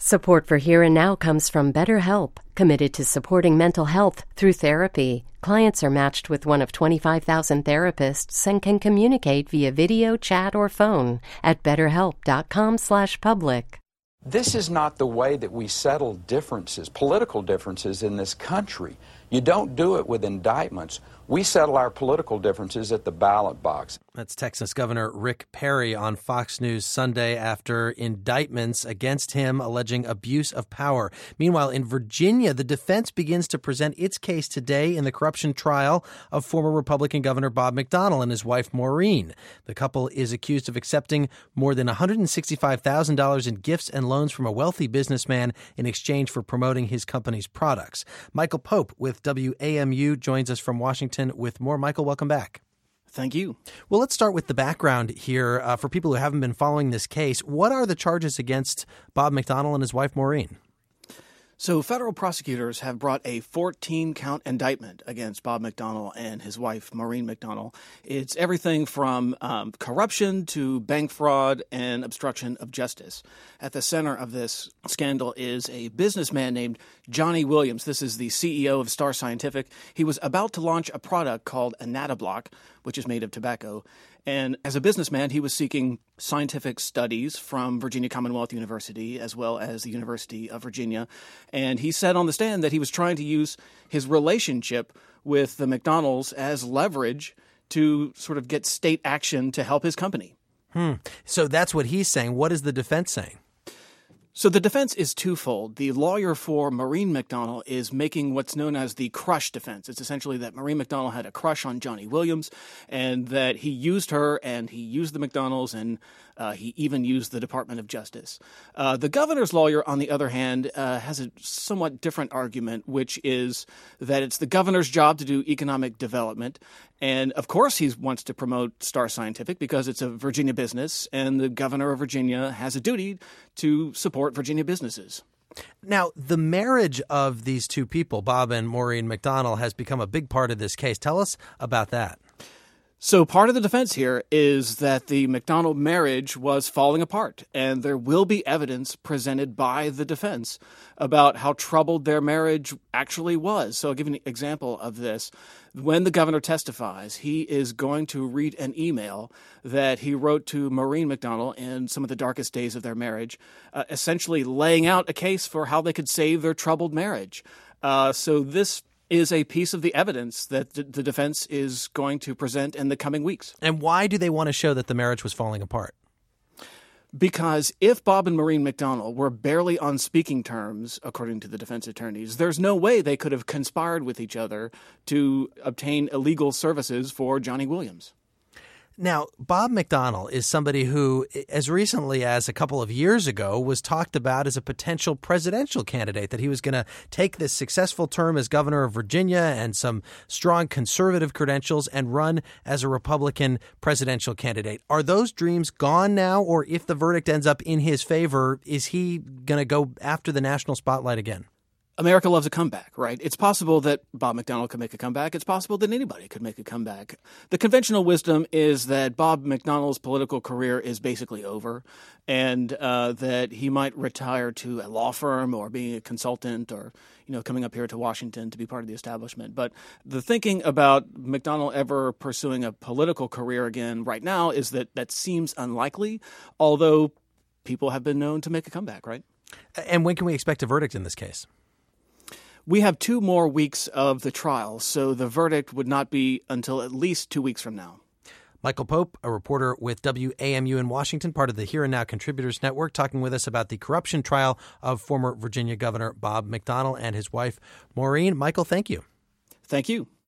Support for Here and Now comes from BetterHelp, committed to supporting mental health through therapy. Clients are matched with one of 25,000 therapists and can communicate via video, chat, or phone at betterhelp.com/public. This is not the way that we settle differences, political differences in this country. You don't do it with indictments. We settle our political differences at the ballot box. That's Texas Governor Rick Perry on Fox News Sunday after indictments against him alleging abuse of power. Meanwhile, in Virginia, the defense begins to present its case today in the corruption trial of former Republican Governor Bob McDonnell and his wife Maureen. The couple is accused of accepting more than $165,000 in gifts and loans from a wealthy businessman in exchange for promoting his company's products. Michael Pope with WAMU joins us from Washington with more. Michael, welcome back. Thank you. Well, let's start with the background here for people who haven't been following this case. What are the charges against Bob McDonnell and his wife Maureen? So federal prosecutors have brought a 14-count indictment against Bob McDonnell and his wife, Maureen McDonnell. It's everything from corruption to bank fraud and obstruction of justice. At the center of this scandal is a businessman named Johnny Williams. This is the CEO of Star Scientific. He was about to launch a product called Anatablock, which is made of tobacco. And as a businessman, he was seeking scientific studies from Virginia Commonwealth University as well as the University of Virginia. And he said on the stand that he was trying to use his relationship with the McDonnells as leverage to sort of get state action to help his company. So that's what he's saying. What is the defense saying? So the defense is twofold. The lawyer for Maureen McDonnell is making what's known as the crush defense. It's essentially that Maureen McDonnell had a crush on Johnny Williams and that he used her and he used the McDonnells and he even used the Department of Justice. The governor's lawyer, on the other hand, has a somewhat different argument, which is that it's the governor's job to do economic development. And, of course, he wants to promote Star Scientific because it's a Virginia business, and the governor of Virginia has a duty to support Virginia businesses. Now, the marriage of these two people, Bob and Maureen McDonnell, has become a big part of this case. Tell us about that. So part of the defense here is that the McDonnell marriage was falling apart, and there will be evidence presented by the defense about how troubled their marriage actually was. So I'll give you an example of this. When the governor testifies, he is going to read an email that he wrote to Maureen McDonnell in some of the darkest days of their marriage, essentially laying out a case for how they could save their troubled marriage. So this is a piece of the evidence that the defense is going to present in the coming weeks. And why do they want to show that the marriage was falling apart? Because if Bob and Maureen McDonnell were barely on speaking terms, according to the defense attorneys, there's no way they could have conspired with each other to obtain illegal services for Johnny Williams. Now, Bob McDonnell is somebody who, as recently as a couple of years ago, was talked about as a potential presidential candidate, that he was going to take this successful term as governor of Virginia and some strong conservative credentials and run as a Republican presidential candidate. Are those dreams gone now? Or if the verdict ends up in his favor, is he going to go after the national spotlight again? America loves a comeback, right? It's possible that Bob McDonnell could make a comeback. It's possible that anybody could make a comeback. The conventional wisdom is that Bob McDonnell's political career is basically over and that he might retire to a law firm or being a consultant or, coming up here to Washington to be part of the establishment. But the thinking about McDonnell ever pursuing a political career again right now is that seems unlikely, although people have been known to make a comeback, right? And when can we expect a verdict in this case? We have 2 more weeks of the trial, so the verdict would not be until at least 2 weeks from now. Michael Pope, a reporter with WAMU in Washington, part of the Here and Now Contributors Network, talking with us about the corruption trial of former Virginia Governor Bob McDonnell and his wife, Maureen. Michael, thank you. Thank you.